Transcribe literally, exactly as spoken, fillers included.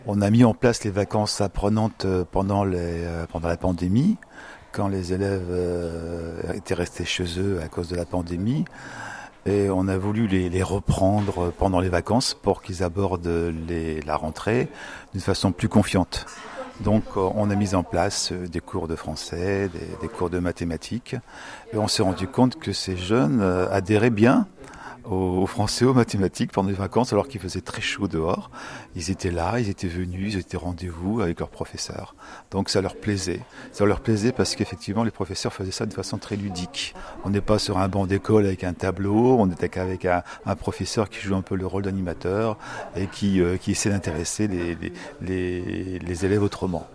On a mis en place les vacances apprenantes pendant, les, pendant la pandémie, quand les élèves euh, étaient restés chez eux à cause de la pandémie. Et on a voulu les, les reprendre pendant les vacances pour qu'ils abordent les, la rentrée d'une façon plus confiante. Donc on a mis en place des cours de français, des, des cours de mathématiques. Et on s'est rendu compte que ces jeunes adhéraient bien au français, aux mathématiques pendant les vacances, alors qu'il faisait très chaud dehors. Ils étaient là, ils étaient venus, ils étaient rendez-vous avec leurs professeurs. Donc ça leur plaisait. Ça leur plaisait parce qu'effectivement, les professeurs faisaient ça de façon très ludique. On n'est pas sur un banc d'école avec un tableau, on était avec un, un professeur qui joue un peu le rôle d'animateur et qui, euh, qui essaie d'intéresser les, les, les, les élèves autrement.